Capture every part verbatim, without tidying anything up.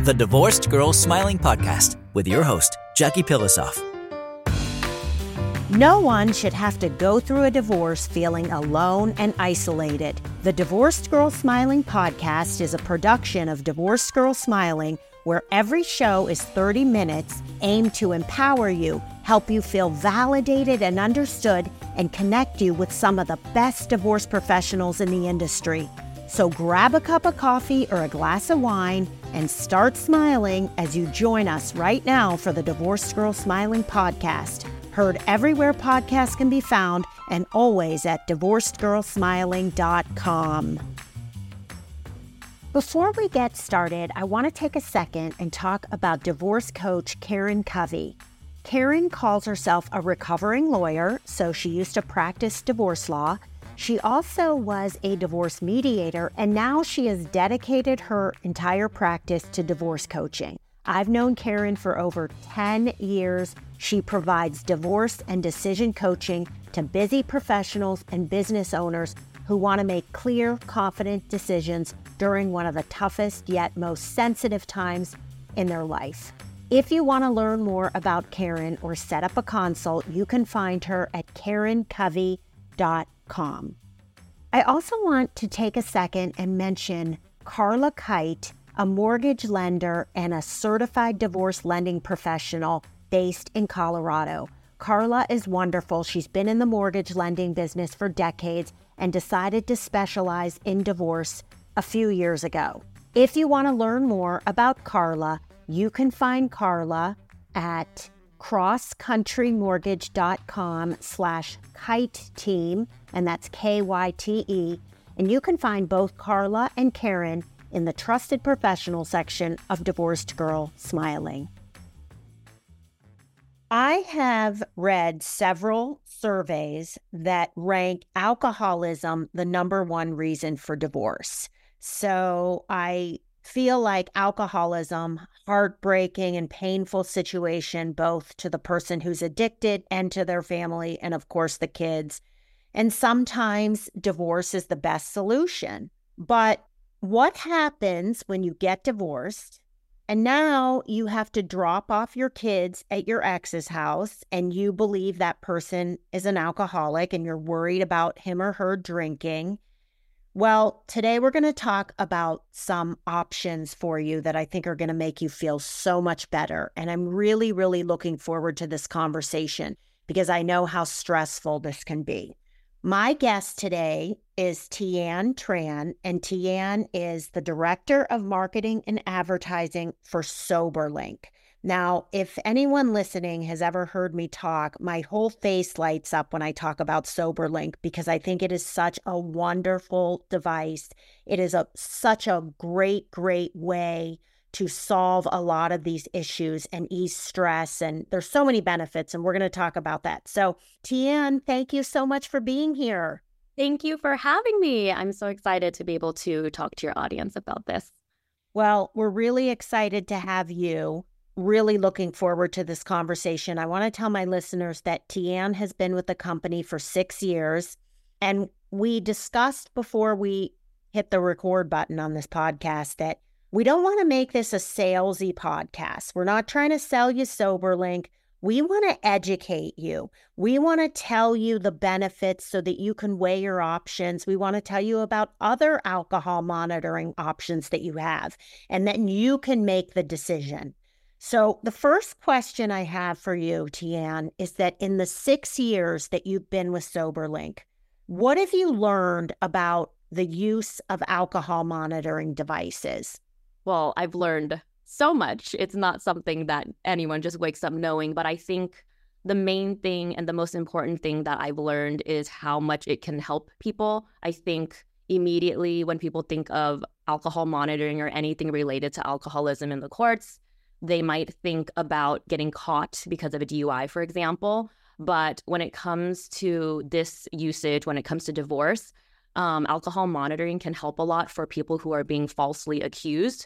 the Divorced Girl Smiling Podcast with your host, Jackie Pilosoff. No one should have to go through a divorce feeling alone and isolated. The Divorced Girl Smiling Podcast is a production of Divorced Girl Smiling, where every show is thirty minutes aimed to empower you, help you feel validated and understood, and connect you with some of the best divorce professionals in the industry. So grab a cup of coffee or a glass of wine and start smiling as you join us right now for the Divorced Girl Smiling Podcast. Heard everywhere podcasts can be found and always at divorced girl smiling dot com. Before we get started, I want to take a second and talk about divorce coach Karen Covey. Karen calls herself a recovering lawyer, so she used to practice divorce law. She also was a divorce mediator, and now she has dedicated her entire practice to divorce coaching. I've known Karen for over ten years. She provides divorce and decision coaching to busy professionals and business owners who want to make clear, confident decisions during one of the toughest yet most sensitive times in their life. If you want to learn more about Karen or set up a consult, you can find her at karen covey dot com. I also want to take a second and mention Carla Kite, a mortgage lender and a certified divorce lending professional based in Colorado. Carla is wonderful. She's been in the mortgage lending business for decades and decided to specialize in divorce a few years ago. If you want to learn more about Carla, you can find Carla at crosscountrymortgage.com slash kite team, and that's K Y T E. And you can find both Carla and Karen in the Trusted Professional section of Divorced Girl Smiling. I have read several surveys that rank alcoholism the number one reason for divorce. So I feel like alcoholism, heartbreaking and painful situation, both to the person who's addicted and to their family, and of course the kids. And sometimes divorce is the best solution. But what happens when you get divorced and now you have to drop off your kids at your ex's house and you believe that person is an alcoholic and you're worried about him or her drinking? Well, today we're going to talk about some options for you that I think are going to make you feel so much better. And I'm really, really looking forward to this conversation because I know how stressful this can be. My guest today is Tian Tran, and Tian is the Director of Marketing and Advertising for SoberLink. Now, if anyone listening has ever heard me talk, my whole face lights up when I talk about SoberLink because I think it is such a wonderful device. It is a such a great, great way to solve a lot of these issues and ease stress. And there's so many benefits, and we're going to talk about that. So, Tian, thank you so much for being here. Thank you for having me. I'm so excited to be able to talk to your audience about this. Well, we're really excited to have you. Really looking forward to this conversation. I want to tell my listeners that Tian has been with the company for six years. And we discussed before we hit the record button on this podcast that we don't want to make this a salesy podcast. We're not trying to sell you SoberLink. We want to educate you. We want to tell you the benefits so that you can weigh your options. We want to tell you about other alcohol monitoring options that you have, and then you can make the decision. So the first question I have for you, Tian, is that in the six years that you've been with SoberLink, what have you learned about the use of alcohol monitoring devices? Well, I've learned so much. It's not something that anyone just wakes up knowing, but I think the main thing and the most important thing that I've learned is how much it can help people. I think immediately when people think of alcohol monitoring or anything related to alcoholism in the courts, they might think about getting caught because of a D U I, for example. But when it comes to this usage, when it comes to divorce, um, alcohol monitoring can help a lot for people who are being falsely accused.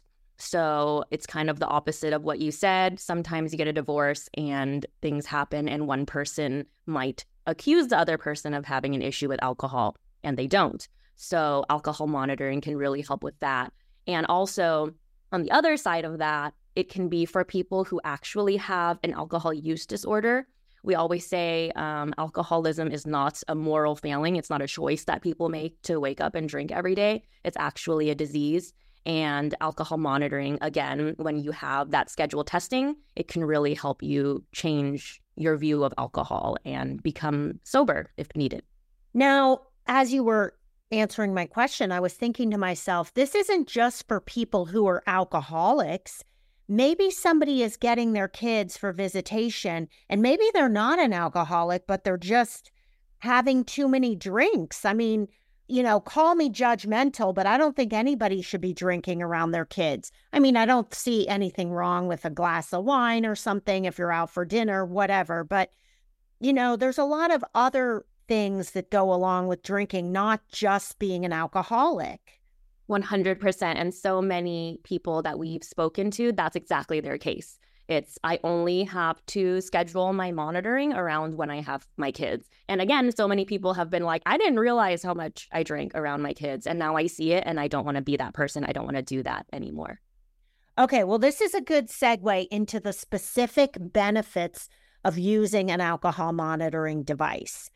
So it's kind of the opposite of what you said. Sometimes you get a divorce and things happen and one person might accuse the other person of having an issue with alcohol and they don't. So alcohol monitoring can really help with that. And also, On the other side of that, it can be for people who actually have an alcohol use disorder. We always say um, alcoholism is not a moral failing. It's not a choice that people make to wake up and drink every day. It's actually a disease. And alcohol monitoring, again, when you have that scheduled testing, it can really help you change your view of alcohol and become sober if needed. Now, as you were answering my question, I was thinking to myself, this isn't just for people who are alcoholics. Maybe somebody is getting their kids for visitation, and maybe they're not an alcoholic, but they're just having too many drinks. I mean, you know, call me judgmental, but I don't think anybody should be drinking around their kids. I mean, I don't see anything wrong with a glass of wine or something if you're out for dinner, whatever. But, you know, there's a lot of other things that go along with drinking, not just being an alcoholic. one hundred percent. And so many people that we've spoken to, that's exactly their case. It's, I only have to schedule my monitoring around when I have my kids. And again, so many people have been like, I didn't realize how much I drank around my kids. And now I see it and I don't want to be that person. I don't want to do that anymore. Okay, well, this is a good segue into the specific benefits of using an alcohol monitoring device.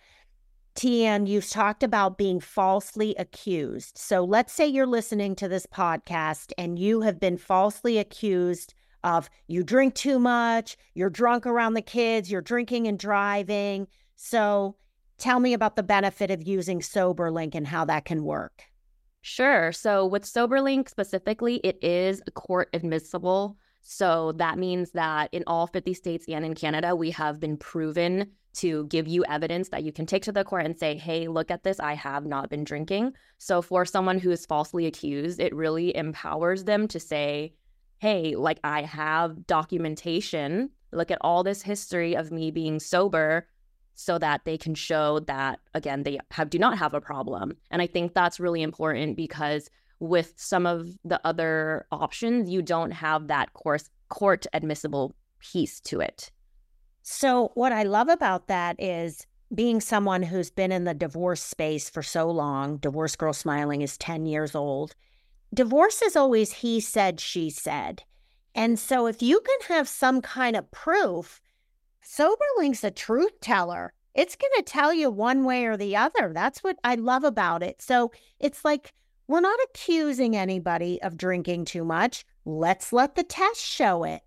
Tian, you've talked about being falsely accused. So let's say you're listening to this podcast and you have been falsely accused of you drink too much, you're drunk around the kids, you're drinking and driving. So tell me about the benefit of using SoberLink and how that can work. Sure. So with SoberLink specifically, it is court admissible. So that means that in all fifty states and in Canada, we have been proven to give you evidence that you can take to the court and say, hey, look at this, I have not been drinking. So for someone who is falsely accused, it really empowers them to say, hey, like I have documentation, look at all this history of me being sober, so that they can show that, again, they have do not have a problem. And I think that's really important because with some of the other options, you don't have that course, court admissible piece to it. So what I love about that is being someone who's been in the divorce space for so long. Divorce Girl Smiling is ten years old. Divorce is always he said, she said. And so if you can have some kind of proof, SoberLink's a truth teller. It's going to tell you one way or the other. That's what I love about it. So it's like, we're not accusing anybody of drinking too much. Let's let the test show it.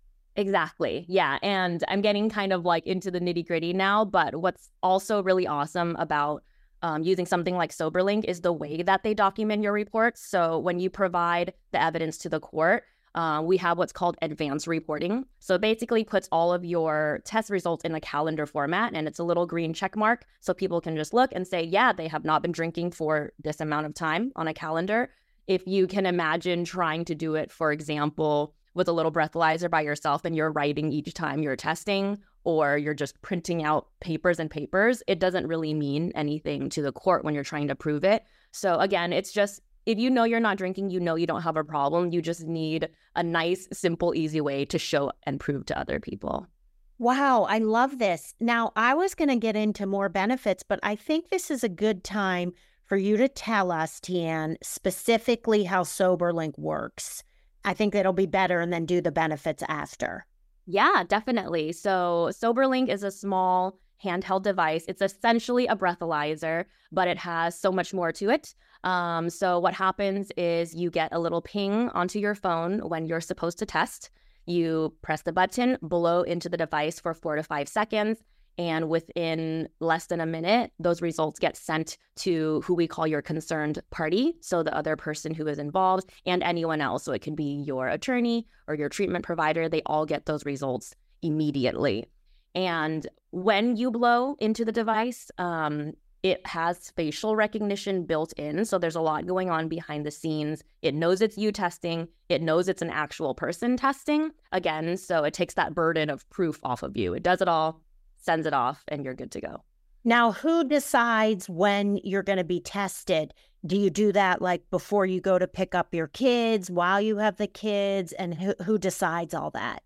Exactly. Yeah. And I'm getting kind of like into the nitty gritty now, but what's also really awesome about um, using something like SoberLink is the way that they document your reports. So when you provide the evidence to the court, uh, we have what's called advanced reporting. So it basically puts all of your test results in a calendar format, and it's a little green check mark. So people can just look and say, yeah, they have not been drinking for this amount of time on a calendar. If you can imagine trying to do it, for example, with a little breathalyzer by yourself and you're writing each time you're testing, or you're just printing out papers and papers, it doesn't really mean anything to the court when you're trying to prove it. So again, it's just, if you know you're not drinking, you know you don't have a problem. You just need a nice, simple, easy way to show and prove to other people. Wow, I love this. Now, I was going to get into more benefits, but I think this is a good time for you to tell us, Tian, specifically how SoberLink works. I think it'll be better, and then do the benefits after. Yeah, definitely. So SoberLink is a small handheld device. It's essentially a breathalyzer, but it has so much more to it. Um, so what happens is you get a little ping onto your phone when you're supposed to test. You press the button, blow into the device for four to five seconds, and within less than a minute, those results get sent to who we call your concerned party, so the other person who is involved and anyone else. So it can be your attorney or your treatment provider. They all get those results immediately. And when you blow into the device, um, it has facial recognition built in. So there's a lot going on behind the scenes. It knows it's you testing. It knows it's an actual person testing. Again, so it takes that burden of proof off of you. It does it all, sends it off, and you're good to go. Now, who decides when you're going to be tested? Do you do that like before you go to pick up your kids, while you have the kids, and who, who decides all that?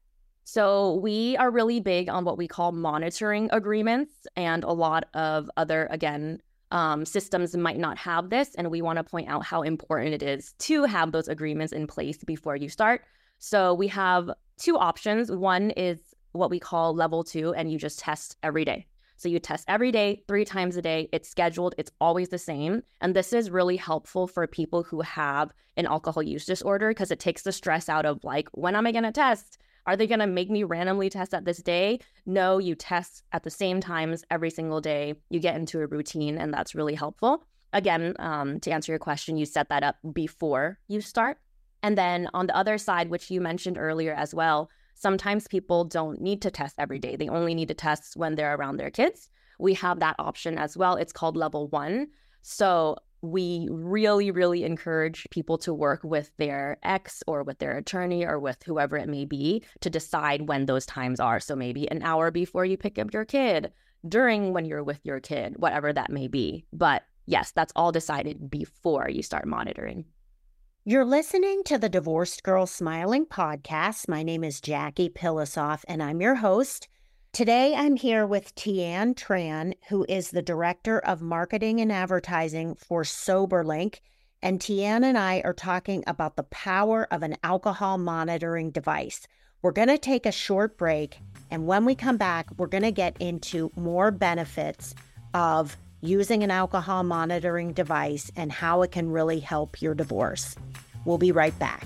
So we are really big on what we call monitoring agreements, and a lot of other, again, um, systems might not have this, and we want to point out how important it is to have those agreements in place before you start. So we have two options. One is what we call level two, and you just test every day. So you test every day, three times a day. It's scheduled. It's always the same. And this is really helpful for people who have an alcohol use disorder because it takes the stress out of like, when am I going to test? Are they going to make me randomly test at this day? No, you test at the same times every single day. You get into a routine, and that's really helpful. Again, um, to answer your question, you set that up before you start. And then on the other side, which you mentioned earlier as well, sometimes people don't need to test every day. They only need to test when they're around their kids. We have that option as well. It's called level one. So we really, really encourage people to work with their ex or with their attorney or with whoever it may be to decide when those times are. So maybe an hour before you pick up your kid, during when you're with your kid, whatever that may be. But yes, that's all decided before you start monitoring. You're listening to the Divorced Girl Smiling podcast. My name is Jackie Pilosoff, and I'm your host. Today, I'm here with Tian Tran, who is the Director of Marketing and Advertising for SoberLink. And Tian and I are talking about the power of an alcohol monitoring device. We're going to take a short break, and when we come back, we're going to get into more benefits of using an alcohol monitoring device and how it can really help your divorce. We'll be right back.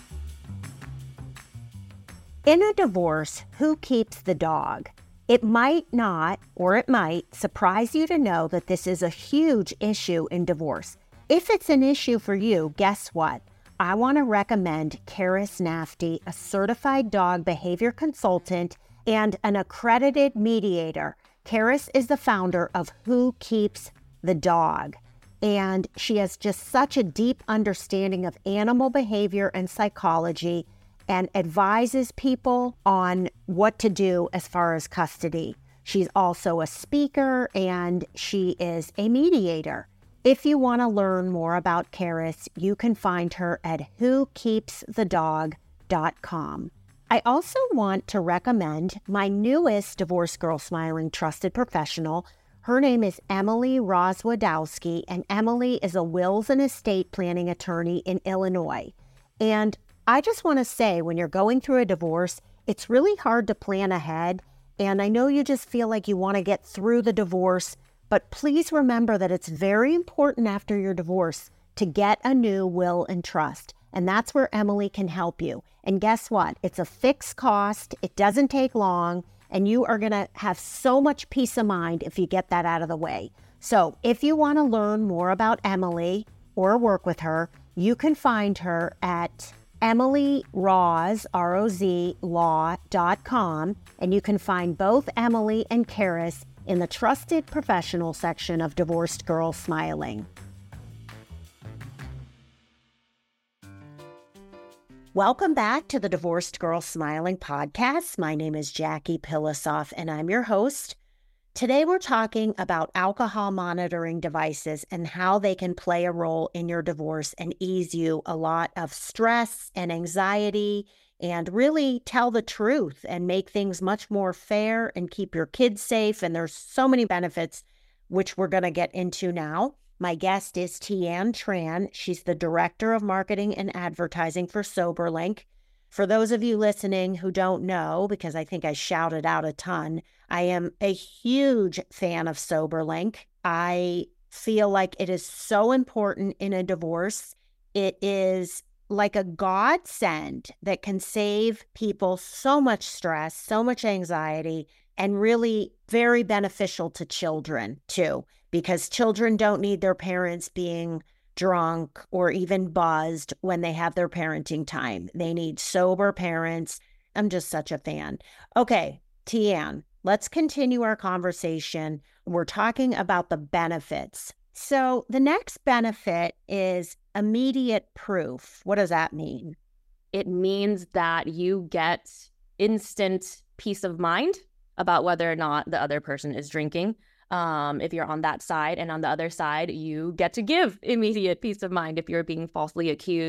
In a divorce, who keeps the dog? It might not, or it might, surprise you to know that this is a huge issue in divorce. If it's an issue for you, guess what? I want to recommend Karis Nafty, a certified dog behavior consultant and an accredited mediator. Karis is the founder of Who Keeps the Dog, and she has just such a deep understanding of animal behavior and psychology and advises people on what to do as far as custody. She's also a speaker and she is a mediator. If you want to learn more about Karis, you can find her at who keeps the dog dot com. I also want to recommend my newest Divorce Girl Smiling trusted professional. Her name is Emily Rozwadowski, and Emily is a wills and estate planning attorney in Illinois. And I just want to say, when you're going through a divorce, it's really hard to plan ahead. And I know you just feel like you want to get through the divorce, but please remember that it's very important after your divorce to get a new will and trust. And that's where Emily can help you. And guess what? It's a fixed cost. It doesn't take long. And you are going to have so much peace of mind if you get that out of the way. So if you want to learn more about Emily or work with her, you can find her at Emily Roz, R O Z, law dot com. And you can find both Emily and Karis in the Trusted Professional section of Divorced Girl Smiling. Welcome back to the Divorced Girl Smiling podcast. My name is Jackie Pilosoff, and I'm your host. Today, we're talking about alcohol monitoring devices and how they can play a role in your divorce and ease you a lot of stress and anxiety and really tell the truth and make things much more fair and keep your kids safe. And there's so many benefits, which we're going to get into now. My guest is Tian Tran. She's the Director of Marketing and Advertising for SoberLink. For those of you listening who don't know, because I think I shouted out a ton, I am a huge fan of SoberLink. I feel like it is so important in a divorce. It is like a godsend that can save people so much stress, so much anxiety, and really very beneficial to children too, because children don't need their parents being drunk or even buzzed when they have their parenting time. They need sober parents. I'm just such a fan. Okay, Tian, let's continue our conversation. We're talking about the benefits. So the next benefit is immediate proof. What does that mean? It means that you get instant peace of mind about whether or not the other person is drinking. Um, if you're on that side, and on the other side, you get to give immediate peace of mind if you're being falsely accused.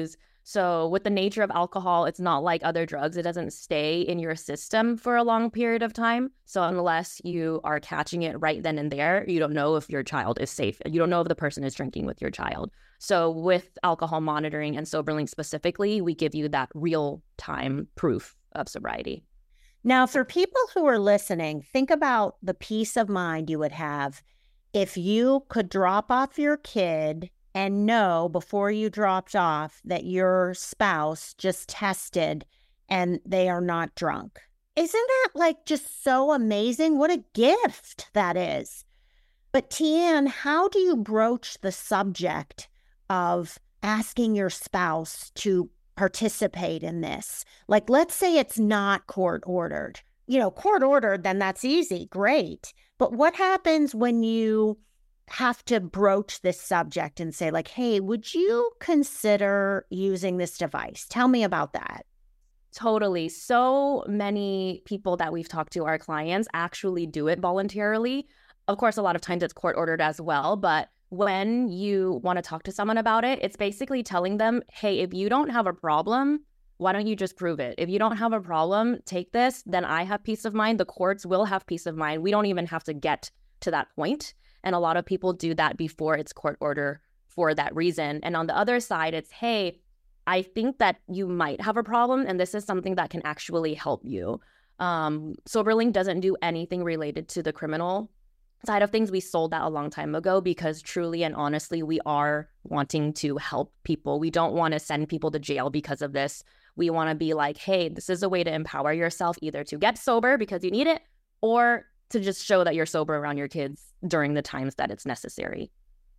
So with the nature of alcohol, it's not like other drugs. It doesn't stay in your system for a long period of time. So unless you are catching it right then and there, you don't know if your child is safe. You don't know if the person is drinking with your child. So with alcohol monitoring and SoberLink specifically, we give you that real-time proof of sobriety. Now, for people who are listening, think about the peace of mind you would have if you could drop off your kid and know before you dropped off that your spouse just tested and they are not drunk. Isn't that like just so amazing? What a gift that is. But Tian, how do you broach the subject of asking your spouse to participate in this? Like, let's say it's not court ordered. You know, court ordered, then that's easy. Great. But what happens when you have to broach this subject and say, like, hey, would you consider using this device? Tell me about that. Totally. So many people that we've talked to, our clients, actually do it voluntarily. Of course, a lot of times it's court ordered as well. But when you want to talk to someone about it, it's basically telling them, hey, if you don't have a problem, why don't you just prove it? If you don't have a problem, take this, then I have peace of mind. The courts will have peace of mind. We don't even have to get to that point. And a lot of people do that before it's court order for that reason. And on the other side, it's, hey, I think that you might have a problem, and this is something that can actually help you. Um, SoberLink doesn't do anything related to the criminal side of things. We sold that a long time ago because truly and honestly, we are wanting to help people. We don't want to send people to jail because of this. We want to be like, hey, this is a way to empower yourself either to get sober because you need it or to just show that you're sober around your kids during the times that it's necessary.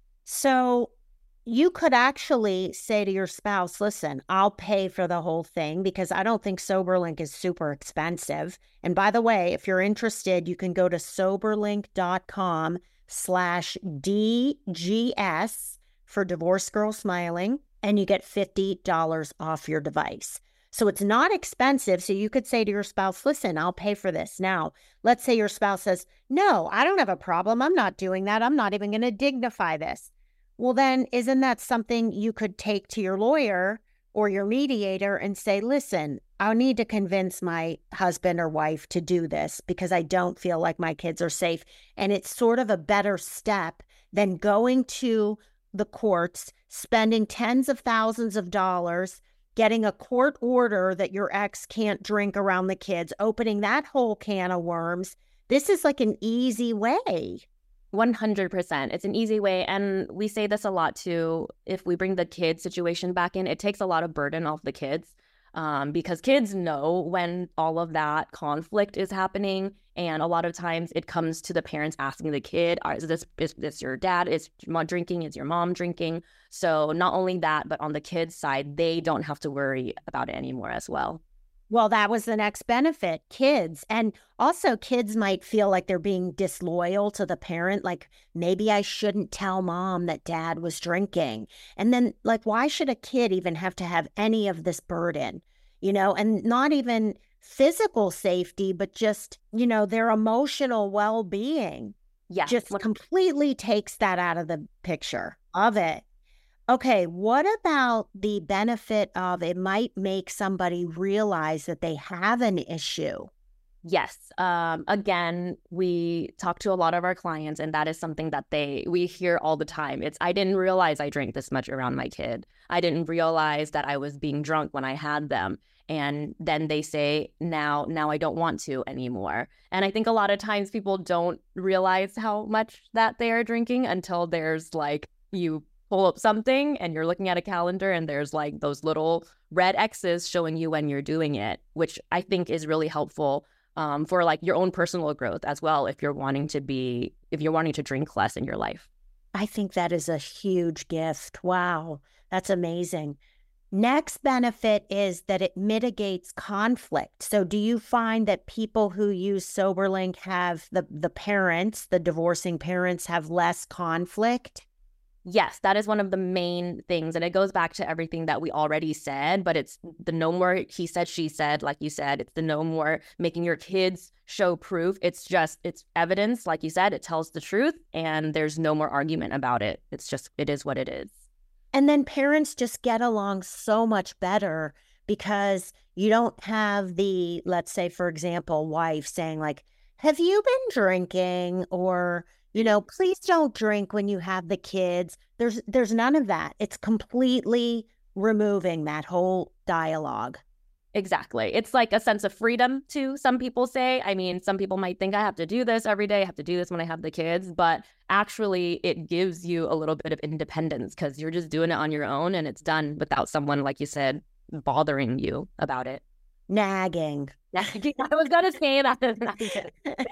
So you could actually say to your spouse, listen, I'll pay for the whole thing because I don't think SoberLink is super expensive. And by the way, if you're interested, you can go to soberlink.com slash DGS for Divorce Girl Smiling, and you get fifty dollars off your device. So it's not expensive. So you could say to your spouse, listen, I'll pay for this. Now, let's say your spouse says, no, I don't have a problem. I'm not doing that. I'm not even going to dignify this. Well, then isn't that something you could take to your lawyer or your mediator and say, listen, I need to convince my husband or wife to do this because I don't feel like my kids are safe. And it's sort of a better step than going to the courts, spending tens of thousands of dollars, getting a court order that your ex can't drink around the kids, opening that whole can of worms. This is like an easy way. one hundred percent. It's an easy way. And we say this a lot too. If we bring the kid situation back in, it takes a lot of burden off the kids um, because kids know when all of that conflict is happening. And a lot of times it comes to the parents asking the kid, is this, is this your dad? Is your mom drinking? Is your mom drinking? So not only that, but on the kids' side, they don't have to worry about it anymore as well. Well, that was the next benefit, kids. And also kids might feel like they're being disloyal to the parent. Like, maybe I shouldn't tell mom that dad was drinking. And then, like, why should a kid even have to have any of this burden, you know, and not even physical safety, but just, you know, their emotional well-being. Yeah. Just completely takes that out of the picture of it. Okay, what about the benefit of it might make somebody realize that they have an issue? Yes. Um, again, we talk to a lot of our clients, and that is something that they we hear all the time. It's, I didn't realize I drank this much around my kid. I didn't realize that I was being drunk when I had them. And then they say, now, now I don't want to anymore. And I think a lot of times people don't realize how much that they are drinking until there's like, you pull up something and you're looking at a calendar and there's like those little red X's showing you when you're doing it, which I think is really helpful um, for like your own personal growth as well. If you're wanting to be, if you're wanting to drink less in your life. I think that is a huge gift. Wow. That's amazing. Next benefit is that it mitigates conflict. So do you find that people who use SoberLink have the, the parents, the divorcing parents have less conflict? Yes, that is one of the main things. And it goes back to everything that we already said, but it's the no more he said, she said, like you said, it's the no more making your kids show proof. It's just, it's evidence. Like you said, it tells the truth and there's no more argument about it. It's just, it is what it is. And then parents just get along so much better because you don't have the, let's say, for example, wife saying like, have you been drinking? Or, you know, please don't drink when you have the kids. There's there's none of that. It's completely removing that whole dialogue. Exactly. It's like a sense of freedom too, some people say. I mean, some people might think I have to do this every day, I have to do this when I have the kids, but actually it gives you a little bit of independence because you're just doing it on your own and it's done without someone, like you said, bothering you about it. Nagging. Nagging. I was going to say that.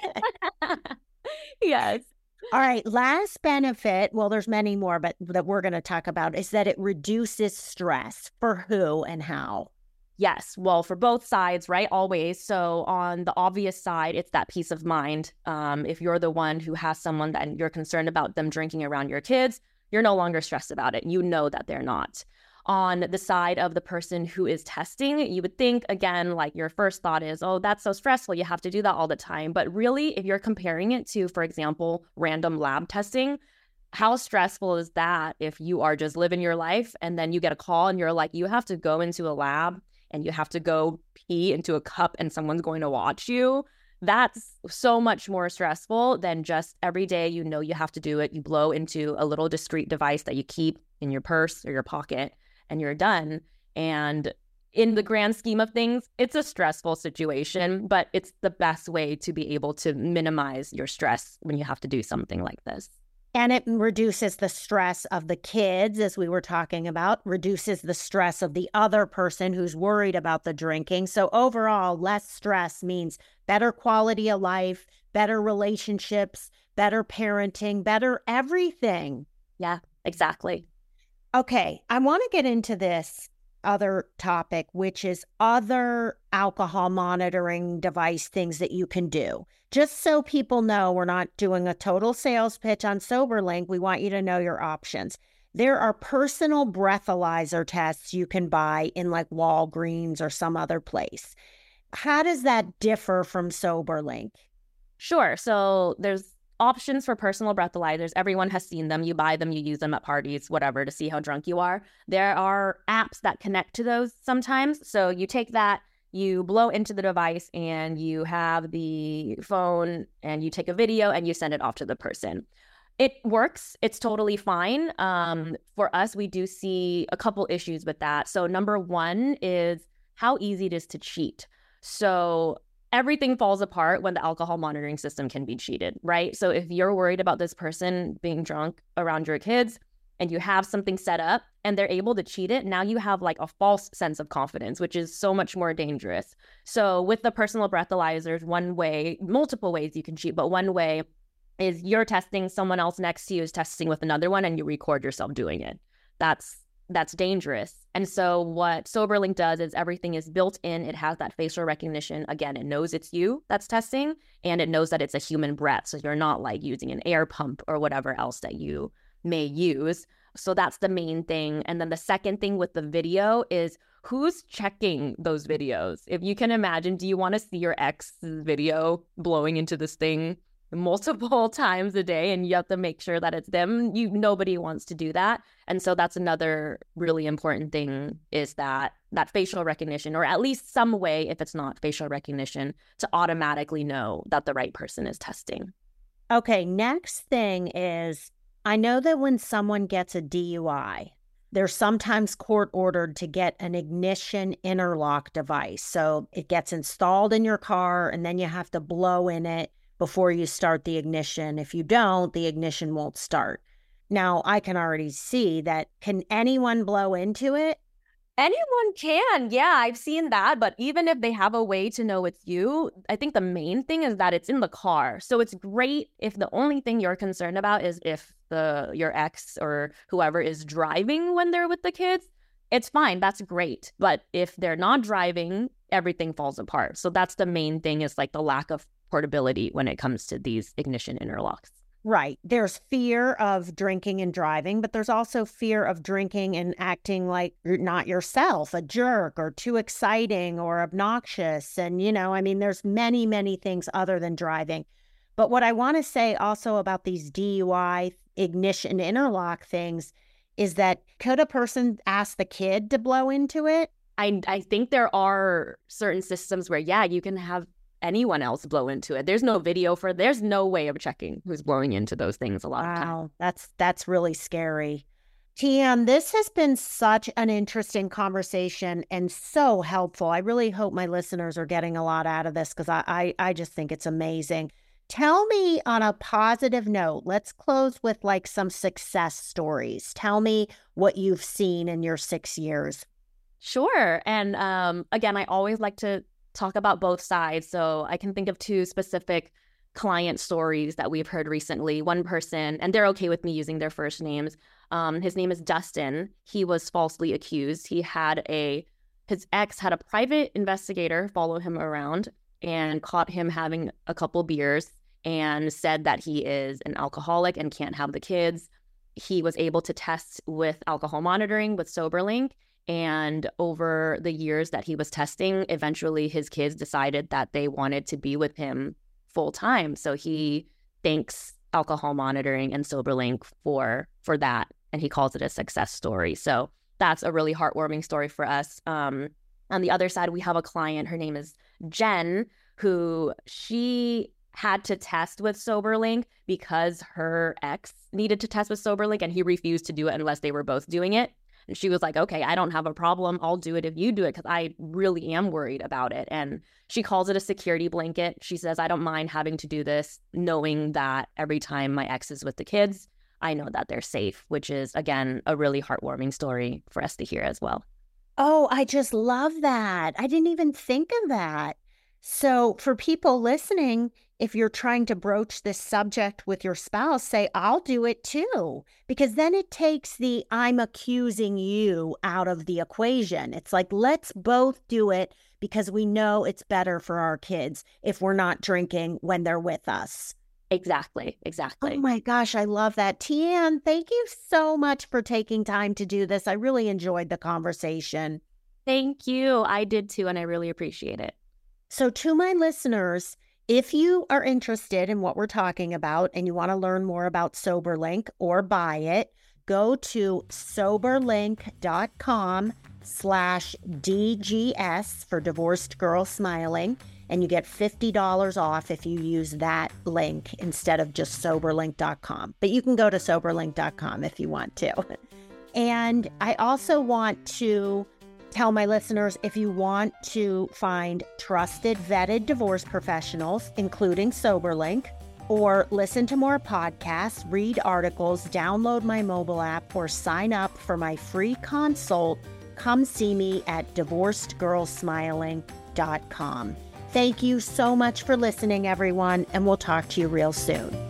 Yes. All right. Last benefit, well, there's many more, but that we're going to talk about is that it reduces stress. For who and how? Yes. Well, for both sides, right? Always. So on the obvious side, it's that peace of mind. Um, if you're the one who has someone that you're concerned about them drinking around your kids, you're no longer stressed about it. You know that they're not. On the side of the person who is testing, you would think, again, like your first thought is, oh, that's so stressful. You have to do that all the time. But really, if you're comparing it to, for example, random lab testing, how stressful is that if you are just living your life and then you get a call and you're like, you have to go into a lab and you have to go pee into a cup and someone's going to watch you? That's so much more stressful than just every day, you know, you have to do it. You blow into a little discreet device that you keep in your purse or your pocket and you're done. And in the grand scheme of things, it's a stressful situation, but it's the best way to be able to minimize your stress when you have to do something like this. And it reduces the stress of the kids, as we were talking about, reduces the stress of the other person who's worried about the drinking. So overall, less stress means better quality of life, better relationships, better parenting, better everything. Yeah, exactly. Okay, I want to get into this other topic, which is other alcohol monitoring device things that you can do. Just so people know, we're not doing a total sales pitch on SoberLink. We want you to know your options. There are personal breathalyzer tests you can buy in like Walgreens or some other place. How does that differ from SoberLink? Sure. So there's options for personal breathalyzers. Everyone has seen them. You buy them, you use them at parties, whatever, to see how drunk you are. There are apps that connect to those sometimes. So you take that, you blow into the device, and you have the phone, and you take a video, and you send it off to the person. It works. It's totally fine. Um, for us, we do see a couple issues with that. So number one is how easy it is to cheat. So everything falls apart when the alcohol monitoring system can be cheated, right? So if you're worried about this person being drunk around your kids and you have something set up and they're able to cheat it, now you have like a false sense of confidence, which is so much more dangerous. So with the personal breathalyzers, one way, multiple ways you can cheat, but one way is you're testing, someone else next to you is testing with another one, and you record yourself doing it. That's That's dangerous. And so what SoberLink does is everything is built in. It has that facial recognition. Again, it knows it's you that's testing, and it knows that it's a human breath. So you're not like using an air pump or whatever else that you may use. So that's the main thing. And then the second thing with the video is who's checking those videos? If you can imagine, do you want to see your ex's video blowing into this thing multiple times a day and you have to make sure that it's them? You nobody wants to do that. And so that's another really important thing, is that that facial recognition, or at least some way, if it's not facial recognition, to automatically know that the right person is testing. Okay, next thing is, I know that when someone gets a D U I, they're sometimes court ordered to get an ignition interlock device. So it gets installed in your car and then you have to blow in it before you start the ignition. If you don't, the ignition won't start. Now, I can already see that. Can anyone blow into it? Anyone can. Yeah, I've seen that. But even if they have a way to know it's you, I think the main thing is that it's in the car. So it's great if the only thing you're concerned about is if the your ex or whoever is driving when they're with the kids. It's fine. That's great. But if they're not driving, everything falls apart. So that's the main thing, is like the lack of portability when it comes to these ignition interlocks. Right. There's fear of drinking and driving, but there's also fear of drinking and acting like you're not yourself, a jerk or too exciting or obnoxious. And, you know, I mean, there's many, many things other than driving. But what I want to say also about these D U I ignition interlock things is that could a person ask the kid to blow into it? I, I think there are certain systems where, yeah, you can have anyone else blow into it. There's no video for, there's no way of checking who's blowing into those things a lot wow, of time. Wow, that's, that's really scary. Tian, this has been such an interesting conversation and so helpful. I really hope my listeners are getting a lot out of this because I, I, I just think it's amazing. Tell me on a positive note, let's close with like some success stories. Tell me what you've seen in your six years. Sure. And um, again, I always like to talk about both sides. So I can think of two specific client stories that we've heard recently. One person, and they're okay with me using their first names. Um, his name is Dustin. He was falsely accused. He had a, his ex had a private investigator follow him around and caught him having a couple beers and said that he is an alcoholic and can't have the kids. He was able to test with alcohol monitoring with SoberLink. And over the years that he was testing, eventually his kids decided that they wanted to be with him full time. So he thanks alcohol monitoring and SoberLink for for that. And he calls it a success story. So that's a really heartwarming story for us. Um, on the other side, we have a client. Her name is Jen, who she had to test with SoberLink because her ex needed to test with SoberLink and he refused to do it unless they were both doing it. And she was like, okay, I don't have a problem. I'll do it if you do it because I really am worried about it. And she calls it a security blanket. She says, I don't mind having to do this, knowing that every time my ex is with the kids, I know that they're safe, which is, again, a really heartwarming story for us to hear as well. Oh, I just love that. I didn't even think of that. So for people listening, if you're trying to broach this subject with your spouse, say, I'll do it too, because then it takes the I'm accusing you out of the equation. It's like, let's both do it because we know it's better for our kids if we're not drinking when they're with us. Exactly. Exactly. Oh my gosh, I love that. Tian, thank you so much for taking time to do this. I really enjoyed the conversation. Thank you. I did too, and I really appreciate it. So to my listeners, if you are interested in what we're talking about and you want to learn more about SoberLink or buy it, go to soberlink.com slash DGS for Divorced Girl Smiling, and you get fifty dollars off if you use that link instead of just soberlink dot com. But you can go to soberlink dot com if you want to. And I also want to tell my listeners, if you want to find trusted, vetted divorce professionals, including SoberLink, or listen to more podcasts, read articles, download my mobile app, or sign up for my free consult, come see me at divorced girl smiling dot com. Thank you so much for listening, everyone, and we'll talk to you real soon.